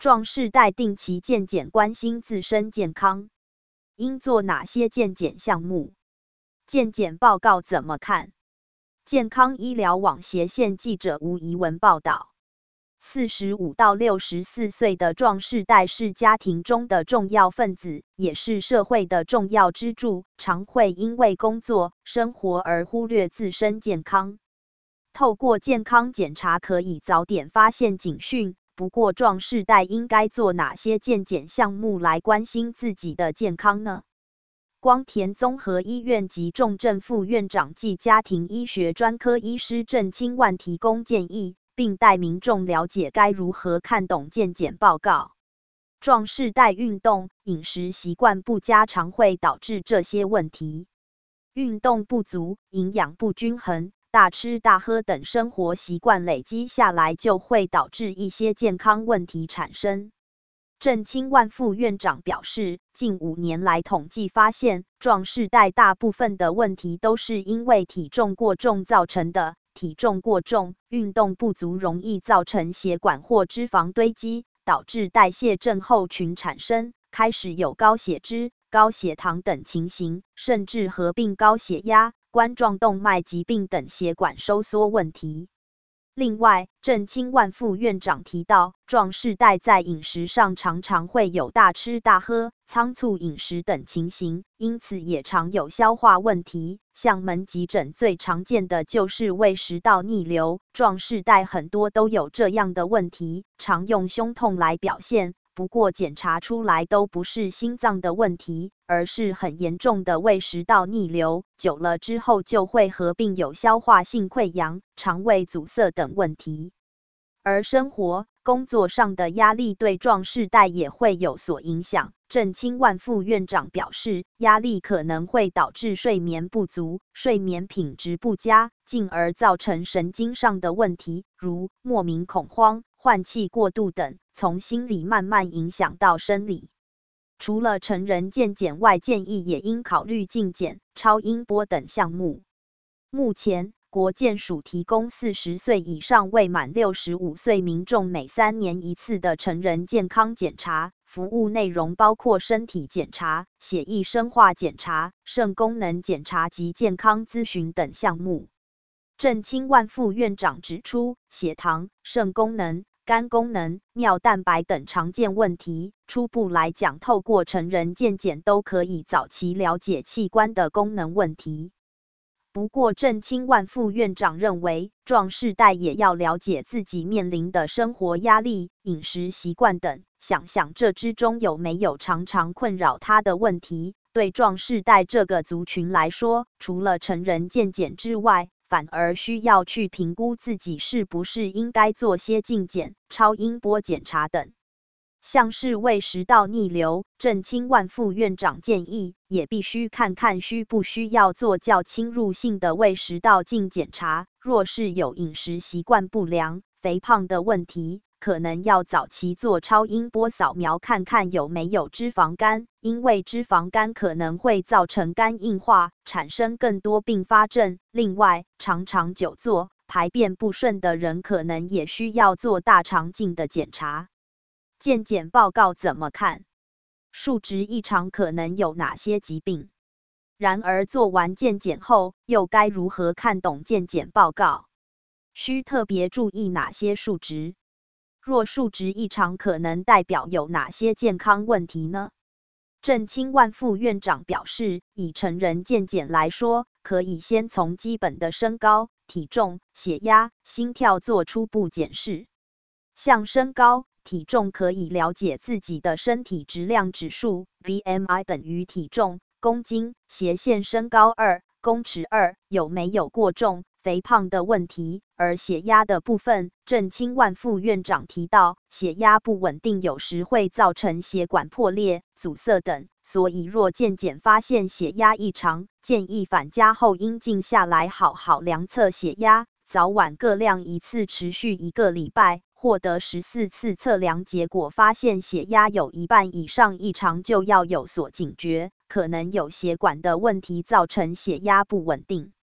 壮世代定期健检，关心自身健康，应做哪些健检项目？健检报告怎么看？健康医疗网斜线记者吴怡文报道。45到64岁的壮世代是家庭中的重要分子，也是社会的重要支柱，常会因为工作、生活而忽略自身健康。透过健康检查可以早点发现警讯，不过壮世代应该做哪些健检项目来关心自己的健康呢？光田综合医院及重症副院长暨家庭医学专科医师郑清万提供建议，并带民众了解该如何看懂健检报告。壮世代运动、饮食习惯不佳常会导致这些问题。运动不足、营养不均衡、大吃大喝等生活习惯累积下来，就会导致一些健康问题产生。郑清万副院长表示，近5年来统计发现，壮世代大部分的问题都是因为体重过重造成的。体重过重、运动不足容易造成血管或脂肪堆积，导致代谢症候群产生，开始有高血脂、高血糖等情形，甚至合并高血压、冠状动脉疾病等血管收缩问题。另外，郑清万副院长提到，壮世代在饮食上常常会有大吃大喝、仓促饮食等情形，因此也常有消化问题。像门急诊最常见的就是胃食道逆流，壮世代很多都有这样的问题，常用胸痛来表现。不过检查出来都不是心脏的问题，而是很严重的胃食道逆流，久了之后就会合并有消化性溃疡、肠胃阻塞等问题。而生活、工作上的压力对壮世代也会有所影响。郑清万副院长表示，压力可能会导致睡眠不足、睡眠品质不佳，进而造成神经上的问题，如莫名恐慌、换气过度等，从心理慢慢影响到生理。除了成人健检外，建议也应考虑镜检、超音波等项目。目前，国健署提供40岁以上未满65岁民众每3年1次的成人健康检查，服务内容包括身体检查、血液生化检查、肾功能检查及健康咨询等项目。郑清万副院长指出，血糖、肾功能、肝功能、尿蛋白等常见问题，初步来讲，透过成人健检都可以早期了解器官的功能问题。不过郑清万副院长认为，壮世代也要了解自己面临的生活压力、饮食习惯等，想想这之中有没有常常困扰他的问题。对壮世代这个族群来说，除了成人健检之外，反而需要去评估自己是不是应该做些镜检、超音波检查等。像是胃食道逆流，郑清万副院长建议，也必须看看需不需要做较侵入性的胃食道镜检查。若是有饮食习惯不良、肥胖的问题，可能要早期做超音波扫描，看看有没有脂肪肝，因为脂肪肝可能会造成肝硬化，产生更多并发症。另外，常常久坐、排便不顺的人，可能也需要做大肠镜的检查。健检报告怎么看？数值异常可能有哪些疾病？然而做完健检后，又该如何看懂健检报告？需特别注意哪些数值？若数值异常，可能代表有哪些健康问题呢？郑清万副院长表示，以成人健检来说，可以先从基本的身高、体重、血压、心跳做初步检视。像身高、体重可以了解自己的身体质量指数 BMI 等于体重公斤斜线身高2公尺2有没有过重、肥胖的问题。而血压的部分，郑清万副院长提到，血压不稳定有时会造成血管破裂、阻塞等，所以若健检发现血压异常，建议返家后应静下来好好量测血压，早晚各量一次，持续1个礼拜。获得14次测量结果，发现血压有1半以上异常，就要有所警觉，可能有血管的问题造成血压不稳定。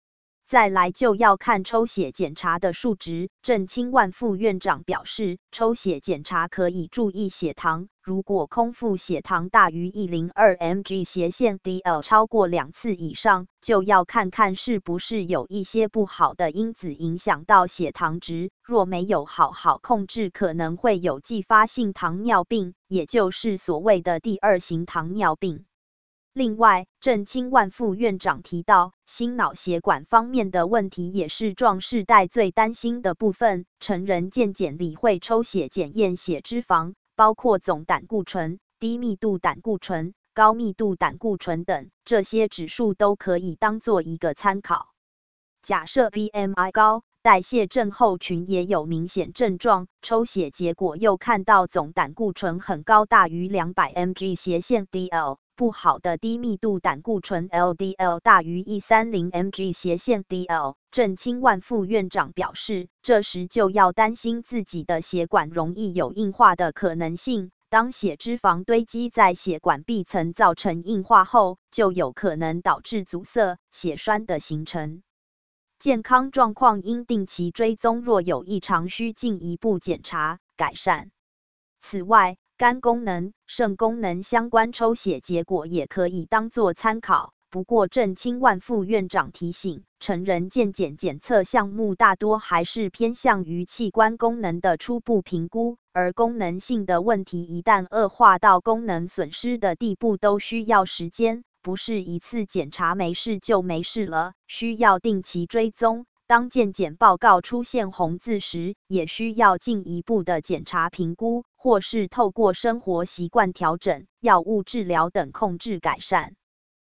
再来就要看抽血检查的数值。郑清万副院长表示，抽血检查可以注意血糖，如果空腹血糖大于102 mg/dl 超过2次以上，就要看看是不是有一些不好的因子影响到血糖值，若没有好好控制，可能会有继发性糖尿病，也就是所谓的第2型糖尿病。另外，郑清万副院长提到，心脑血管方面的问题也是壮世代最担心的部分。成人健检里会抽血检验血脂肪，包括总胆固醇、低密度胆固醇、高密度胆固醇等，这些指数都可以当做一个参考。假设 BMI 高，代谢症候群也有明显症状，抽血结果又看到总胆固醇很高，大于200 mg/dl。不好的低密度胆固醇 LDL 大于130 mg/dl， 郑清万副院长表示，这时就要担心自己的血管容易有硬化的可能性。当血脂肪堆积在血管壁层造成硬化后，就有可能导致阻塞、血栓的形成。健康状况应定期追踪，若有异常需进一步检查改善。此外，肝功能、肾功能相关抽血结果也可以当作参考。不过郑清万副院长提醒，成人健检检测项目大多还是偏向于器官功能的初步评估，而功能性的问题一旦恶化到功能损失的地步，都需要时间，不是一次检查没事就没事了，需要定期追踪。当健检报告出现红字时，也需要进一步的检查评估，或是透过生活习惯调整、药物治疗等控制改善。